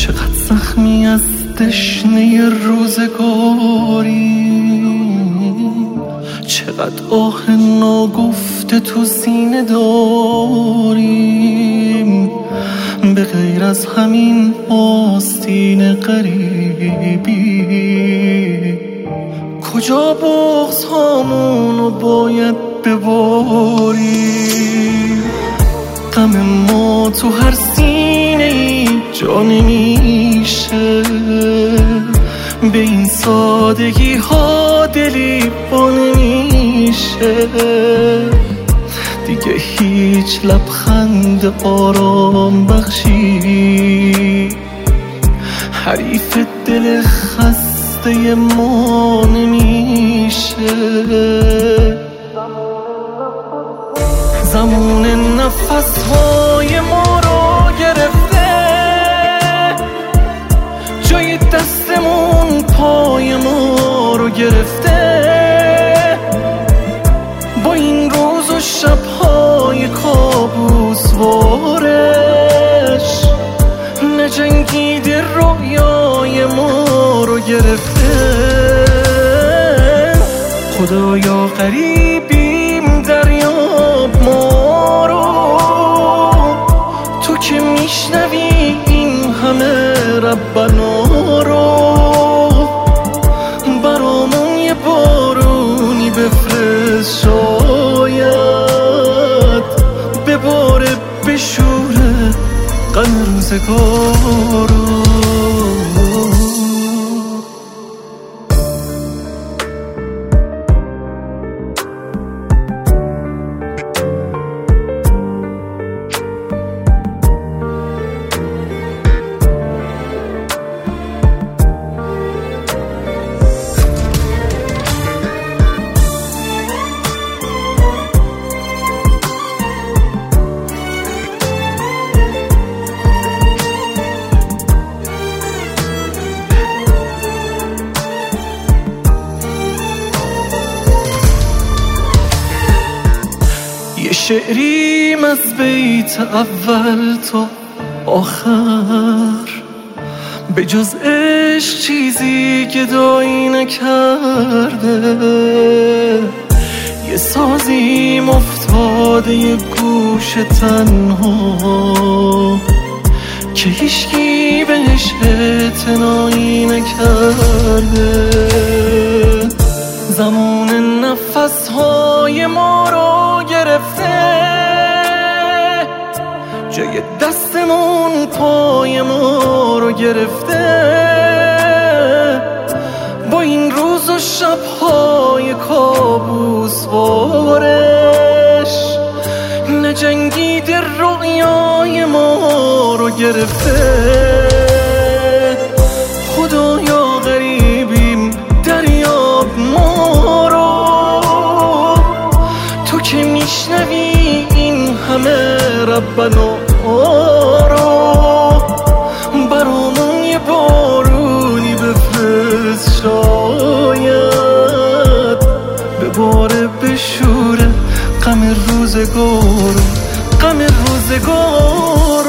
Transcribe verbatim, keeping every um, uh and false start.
چقدر زخمی از دشنه روزگاری، چقدر آه ناگفته تو سینه داریم. به غیر از همین آستین غریبی، کجا بغض هامونو باید بباریم؟ غم ما تو هر سینه ای جا نمیشه، به این سادگی ها دلی با نمیشه. دیگه هیچ لبخند آرام بخشی حریف دل خسته ما نمیشه. زمان نفس‌های ما رو گرفته، جای دستمون پای ما رو گرفته. با این روز و شب‌های کابوسوارش نجنگیده رویای ما رو گرفته. خدایا غریبیم دریاب ما رو، تو که میشنوی این همه ربنا رو. برامون یه بارونی بفرست، شاید بباره بشوره غم روزگار رو. یه شعریم از بیت اول تا آخر، به جز عشق چیزی گدایی نکرده. یه سازیم افتاده یه گوش تنها که هیچکی بهش اعتنایی نکرده. زمان نفس‌های ما رو گرفته، جای دستمون پای ما رو گرفته. با این روز و شب‌های کابوسوارش نجنگیده رویای ما رو گرفته. خدایا غریبیم دریاب ما رو، تو که میشنوی این همه ربنا رو. برامون یه بارونی بفرست، شاید بباره بشوره غم روزگار، غم روزگار.